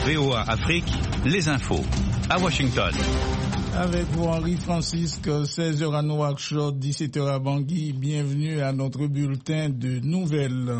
VOA Afrique, les infos. À Washington. Avec vous, Henri Francisque, 16h à Nouakchott, 17h à Bangui. Bienvenue à notre bulletin de nouvelles.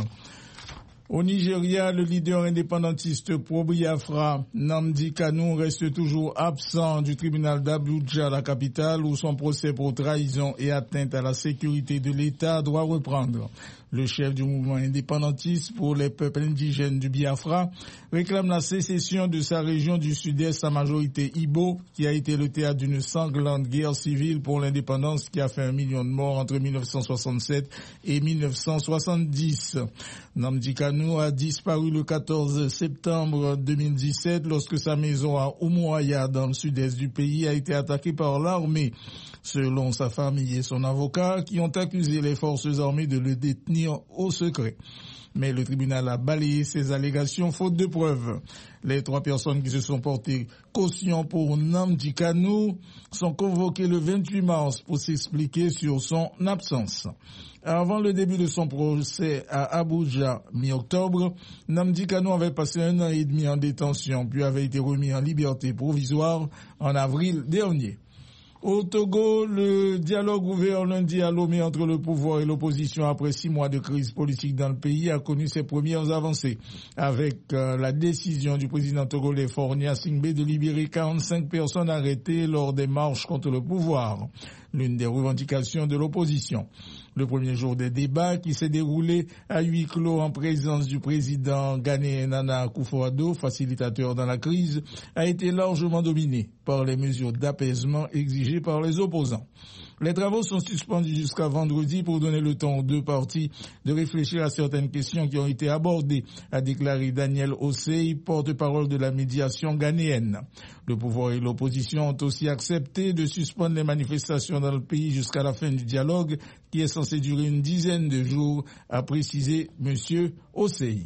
Au Nigeria, le leader indépendantiste pro-Biafra, Nnamdi Kanu, reste toujours absent du tribunal d'Abuja, la capitale, où son procès pour trahison et atteinte à la sécurité de l'État doit reprendre. Le chef du mouvement indépendantiste pour les peuples indigènes du Biafra réclame la sécession de sa région du sud-est à majorité Igbo, qui a été le théâtre d'une sanglante guerre civile pour l'indépendance qui a fait 1 million de morts entre 1967 et 1970. Nnamdi Kanu a disparu le 14 septembre 2017 lorsque sa maison à Umuahia dans le sud-est du pays a été attaquée par l'armée. Selon sa famille et son avocat, qui ont accusé les forces armées de le détenir au secret. Mais le tribunal a balayé ces allégations faute de preuves. Les 3 personnes qui se sont portées caution pour Nnamdi Kanu sont convoquées le 28 mars pour s'expliquer sur son absence. Avant le début de son procès à Abuja, mi-octobre, Nnamdi Kanu avait passé 1 an et demi en détention, puis avait été remis en liberté provisoire en avril dernier. Au Togo, le dialogue ouvert lundi à Lomé entre le pouvoir et l'opposition après 6 mois de crise politique dans le pays a connu ses premières avancées, avec la décision du président togolais Faure Gnassingbé de libérer 45 personnes arrêtées lors des marches contre le pouvoir, l'une des revendications de l'opposition. Le premier jour des débats, qui s'est déroulé à huis clos en présence du président ghanéen Nana Akufo-Addo, facilitateur dans la crise, a été largement dominé par les mesures d'apaisement exigées par les opposants. Les travaux sont suspendus jusqu'à vendredi pour donner le temps aux 2 parties de réfléchir à certaines questions qui ont été abordées, a déclaré Daniel Osei, porte-parole de la médiation ghanéenne. Le pouvoir et l'opposition ont aussi accepté de suspendre les manifestations dans le pays jusqu'à la fin du dialogue, qui est censé durer une dizaine de jours, a précisé M. Osei.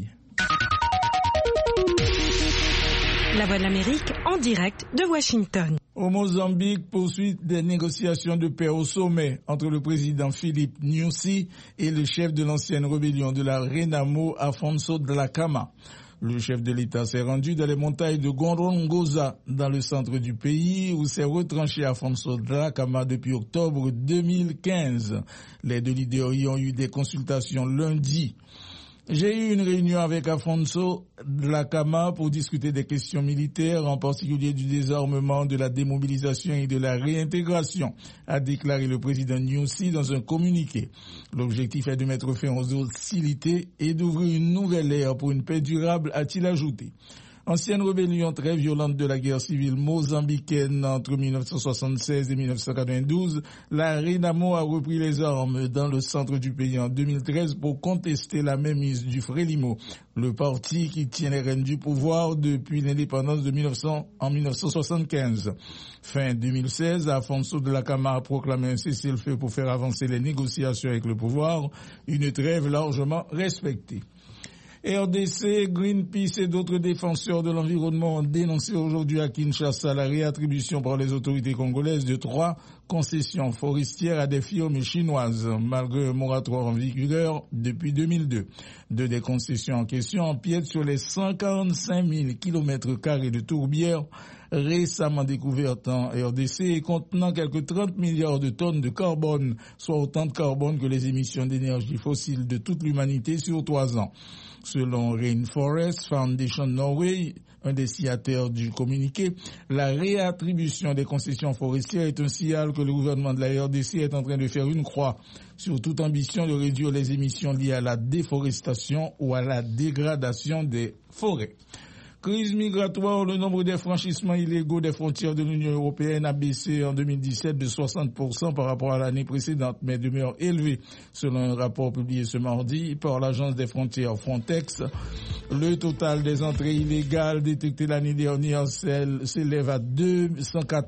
La Voix de l'Amérique en direct de Washington. Au Mozambique, poursuite des négociations de paix au sommet entre le président Philippe Nyusi et le chef de l'ancienne rébellion de la Renamo, Afonso Dhlakama. Le chef de l'État s'est rendu dans les montagnes de Gorongosa, dans le centre du pays, où s'est retranché Afonso Dhlakama depuis octobre 2015. Les 2 leaders y ont eu des consultations lundi. J'ai eu une réunion avec Afonso Dhlakama pour discuter des questions militaires, en particulier du désarmement, de la démobilisation et de la réintégration, a déclaré le président Nyusi dans un communiqué. L'objectif est de mettre fin aux hostilités et d'ouvrir une nouvelle ère pour une paix durable, a-t-il ajouté. Ancienne rébellion très violente de la guerre civile mozambicaine entre 1976 et 1992, la Renamo a repris les armes dans le centre du pays en 2013 pour contester la mainmise du Frelimo, le parti qui tient les rênes du pouvoir depuis l'indépendance en 1975. Fin 2016, Afonso Dhlakama a proclamé un cessez-le-feu pour faire avancer les négociations avec le pouvoir, une trêve largement respectée. RDC, Greenpeace et d'autres défenseurs de l'environnement ont dénoncé aujourd'hui à Kinshasa la réattribution par les autorités congolaises de 3 concessions forestières à des firmes chinoises, malgré un moratoire en vigueur depuis 2002. 2 des concessions en question empiètent sur les 145 000 km² de tourbières récemment découvertes en RDC et contenant quelques 30 milliards de tonnes de carbone, soit autant de carbone que les émissions d'énergie fossile de toute l'humanité sur 3 ans. Selon Rainforest Foundation Norway, un des signataires du communiqué, la réattribution des concessions forestières est un signal que le gouvernement de la RDC est en train de faire une croix sur toute ambition de réduire les émissions liées à la déforestation ou à la dégradation des forêts. Crise migratoire, le nombre des franchissements illégaux des frontières de l'Union européenne a baissé en 2017 de 60% par rapport à l'année précédente, mais demeure élevé. Selon un rapport publié ce mardi par l'agence des frontières Frontex, le total des entrées illégales détectées l'année dernière s'élève à 204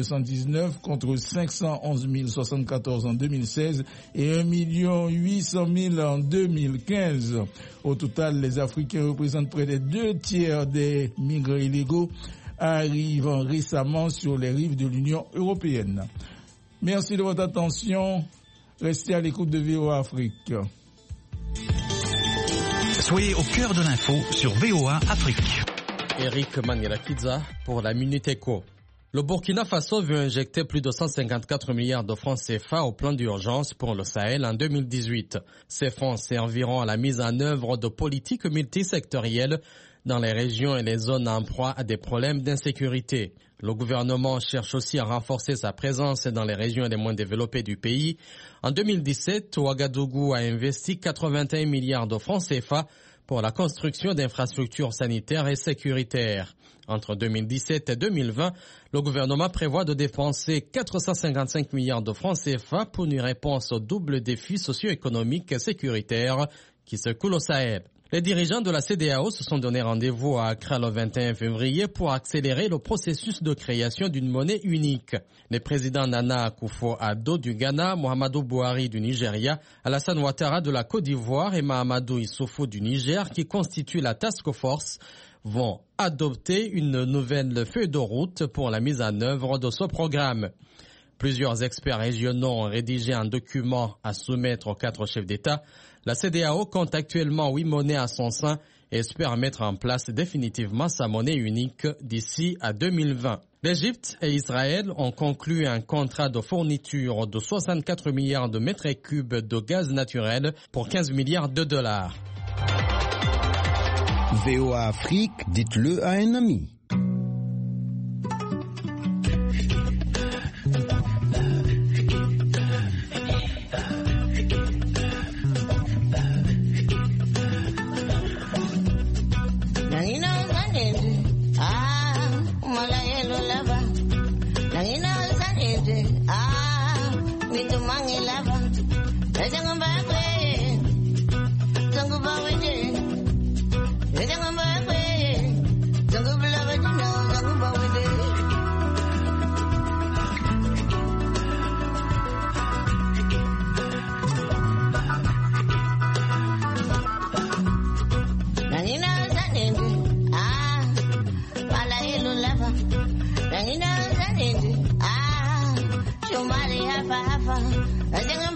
219 contre 511 074 en 2016 et 1 800 000 en 2015. Au total, les Africains représentent près des 2/3 des migrants illégaux arrivant récemment sur les rives de l'Union européenne. Merci de votre attention. Restez à l'écoute de VOA Afrique. Soyez au cœur de l'info sur VOA Afrique. Eric Manirakidza pour la Minute Éco. Le Burkina Faso veut injecter plus de 154 milliards de francs CFA au plan d'urgence pour le Sahel en 2018. Ces fonds serviront à la mise en œuvre de politiques multisectorielles dans les régions et les zones en proie à des problèmes d'insécurité. Le gouvernement cherche aussi à renforcer sa présence dans les régions les moins développées du pays. En 2017, Ouagadougou a investi 81 milliards de francs CFA pour la construction d'infrastructures sanitaires et sécuritaires. Entre 2017 et 2020, le gouvernement prévoit de dépenser 455 milliards de francs CFA pour une réponse au double défi socio-économique et sécuritaire qui secoue au Sahel. Les dirigeants de la CEDEAO se sont donné rendez-vous à Accra le 21 février pour accélérer le processus de création d'une monnaie unique. Les présidents Nana Akufo-Addo du Ghana, Muhammadu Buhari du Nigeria, Alassane Ouattara de la Côte d'Ivoire et Mahamadou Issoufou du Niger, qui constituent la Task Force, vont adopter une nouvelle feuille de route pour la mise en œuvre de ce programme. Plusieurs experts régionaux ont rédigé un document à soumettre aux 4 chefs d'État. La CEDEAO compte actuellement 8 monnaies à son sein et espère mettre en place définitivement sa monnaie unique d'ici à 2020. L'Égypte et Israël ont conclu un contrat de fourniture de 64 milliards de mètres cubes de gaz naturel pour 15 milliards de dollars. VOA Afrique, dites-le à un ami. Somali hapa hapa